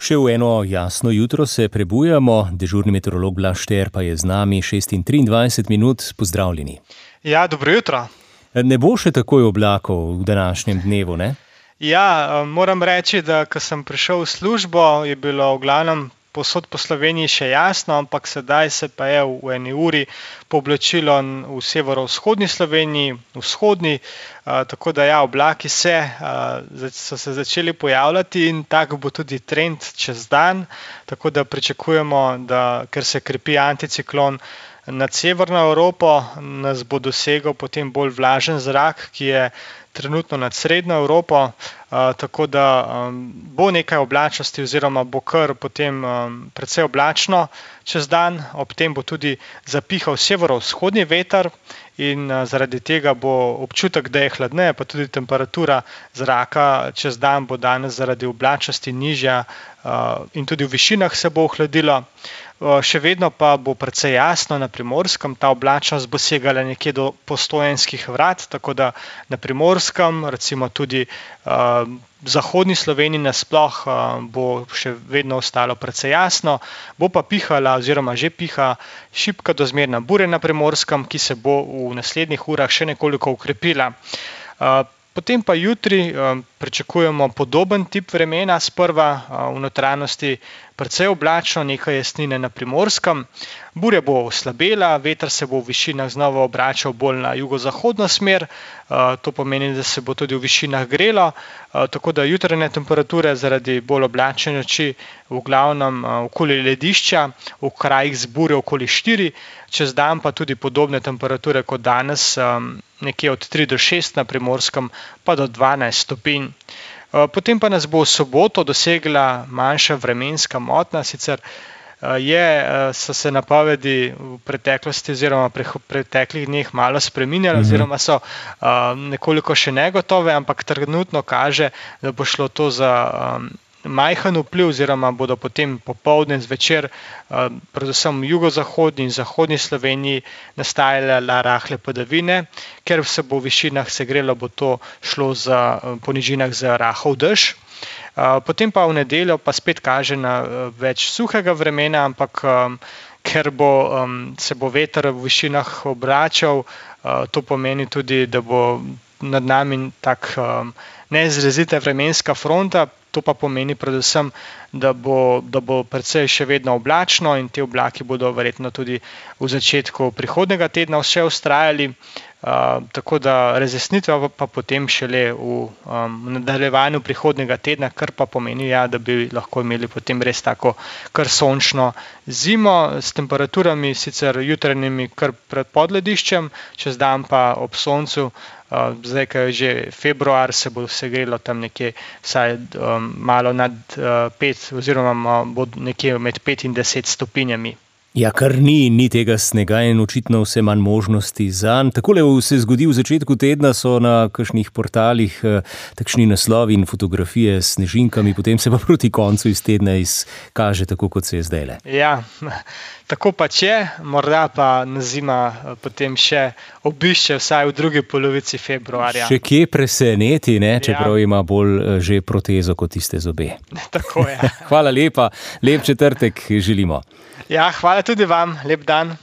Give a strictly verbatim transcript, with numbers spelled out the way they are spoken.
Še v eno jasno jutro se prebujamo, dežurni meteorolog Blaž Šter pa je z nami šest in triindvajset minut. Pozdravljeni. Ja, dobro jutro. Ne bo še takoj oblakov v današnjem dnevu, ne? Ja, moram reči, da ko sem prišel v službo, je bilo v glavnem povsod po Sloveniji še jasno, ampak sedaj se pa je v eni uri pooblačilo v severovzhodni Sloveniji, vzhodni, tako da ja, oblaki se, so se začeli pojavljati in tak bo tudi trend čez dan, tako da pričakujemo, da ker se krepi anticiklon nad severno Evropo, nas bo dosegel potem bolj vlažen zrak, ki je trenutno nad srednjo Evropo, tako da bo nekaj oblačnosti oziroma bo kar potem precej oblačno čez dan, ob tem bo tudi zapihal severovzhodni veter in zaradi tega bo občutek, da je hladneje, pa tudi temperatura zraka čez dan bo danes zaradi oblačnosti nižja in tudi v višinah se bo ohladilo. Še vedno pa bo precej jasno na Primorskem, ta oblačnost bo segala nekje do Postojnskih vrat, tako da na Primorskem, recimo tudi v zahodni Sloveniji nasploh bo še vedno ostalo precej jasno, bo pa pihala oziroma že piha šibka do zmerna burja na Primorskem, ki se bo v naslednjih urah še nekoliko okrepila. Potem pa jutri pričakujemo podoben tip vremena, sprva v notranjosti precej oblačno, nekaj jasnine na Primorskem. Burja bo oslabela, veter se bo v višinah znova obračal bolj na jugozahodno smer, to pomeni, da se bo tudi v višinah grelo, tako da jutranje temperature zaradi bolj oblačne noči v glavnem okoli ledišča, v krajih z burjo okoli štiri, čez dan pa tudi podobne temperature kot danes, nekje od tri do šest na Primorskem, pa do dvanajst stopinj. Potem pa nas bo v soboto dosegla manjša vremenska motnja, sicer je, so se napovedi v preteklosti oziroma v preteklih dneh malo spreminjale oziroma so nekoliko še negotove, ampak trenutno kaže, da bo šlo to za majhen vpliv oziroma bodo potem popoldne zvečer predvsem v jugozahodni in zahodni Sloveniji nastajale rahle padavine, ker se bo v višinah segrelo, bo to šlo za, po nižinah za rahel dež. Potem pa v nedeljo pa spet kaže na več suhega vremena, ampak ker bo, se bo veter v višinah obračal, to pomeni tudi, da bo nad nami tak neizrazita vremenska fronta, to pa pomeni predvsem, da bo, da bo precej še vedno oblačno in te oblaki bodo verjetno tudi v začetku prihodnjega tedna še vztrajali, tako da razjasnitve pa potem šele v nadaljevanju prihodnjega tedna, kar pa pomeni, ja, da bi lahko imeli potem res tako kar sončno zimo s temperaturami, sicer jutranjimi kar pred podlediščem, čez dan pa ob soncu. Zdaj, ko je že februar, se bo segrelo tam nekje vsaj malo nad pet oziroma bo nekje med pet in deset stopinjami. Ja, kar ni, ni tega snega in očitno vse manj možnosti zanj. Takole se zgodi v začetku tedna, so na kakšnih portalih takšni naslovi in fotografije s snežinkami, potem se pa proti koncu iz tedna izkaže tako, kot se je zdajle. Ja, tako pač je, morda pa nas zima potem še obišče vsaj v drugi polovici februarja. Še kje preseneti, ne, čeprav ima bolj že protezo kot tiste zobe. Tako je. Hvala lepa, lep četrtek želimo. Ja, hvala tudi vam, lep dan.